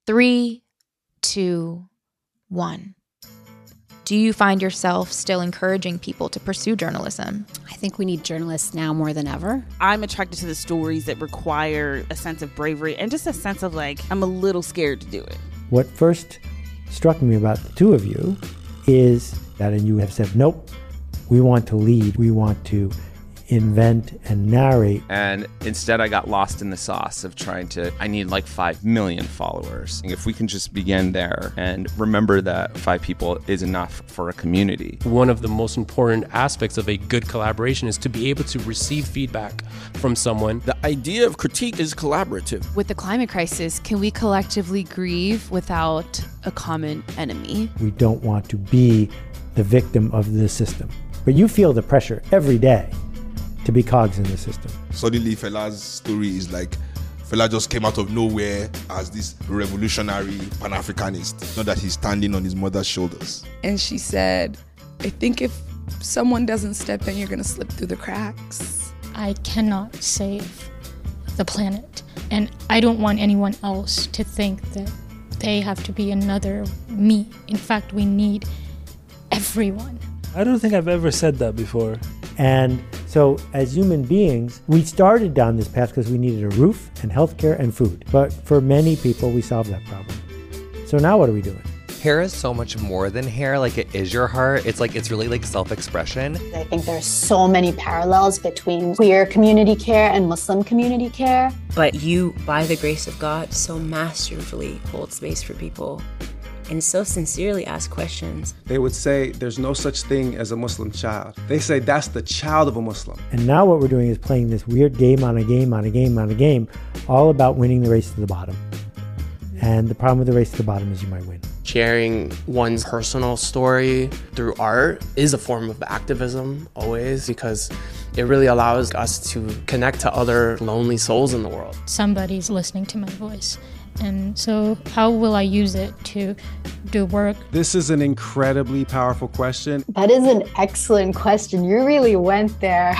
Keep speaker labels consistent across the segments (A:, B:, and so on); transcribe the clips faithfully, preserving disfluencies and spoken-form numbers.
A: Three, two, one. Do you find yourself still encouraging people to pursue journalism?
B: I think we need journalists now more than ever.
C: I'm attracted to the stories that require a sense of bravery and just a sense of like, I'm a little scared to do it.
D: What first struck me about the two of you is that, and you have said, nope, we want to lead, we want to invent and narrate.
E: And instead I got lost in the sauce of trying to, I need like five million followers. If we can just begin there and remember that five people is enough for a community.
F: One of the most important aspects of a good collaboration is to be able to receive feedback from someone.
G: The idea of critique is collaborative.
H: With the climate crisis, can we collectively grieve without a common enemy?
D: We don't want to be the victim of the system. But you feel the pressure every day to be cogs in the system.
I: Suddenly Fela's story is like, Fela just came out of nowhere as this revolutionary Pan-Africanist. Not that he's standing on his mother's shoulders.
J: And she said, I think if someone doesn't step in, you're gonna slip through the cracks.
K: I cannot save the planet. And I don't want anyone else to think that they have to be another me. In fact, we need everyone.
L: I don't think I've ever said that before.
D: And so as human beings, we started down this path because we needed a roof and healthcare and food. But for many people, we solved that problem. So now what are we doing?
M: Hair is so much more than hair. Like, it is your heart. It's like, it's really like self-expression.
N: I think there's so many parallels between queer community care and Muslim community care.
O: But you, by the grace of God, so masterfully hold space for people and so sincerely ask questions.
P: They would say there's no such thing as a Muslim child. They say that's the child of a Muslim.
D: And now what we're doing is playing this weird game on a game on a game on a game, all about winning the race to the bottom. And the problem with the race to the bottom is you might win.
Q: Sharing one's personal story through art is a form of activism, always, because it really allows us to connect to other lonely souls in the world.
K: Somebody's listening to my voice. And so how will I use it to do work?
P: This is an incredibly powerful question.
N: That is an excellent question. You really went there.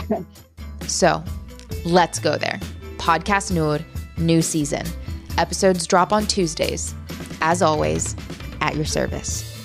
A: So let's go there. Podcast Noor, new season. Episodes drop on Tuesdays. As always, at your service.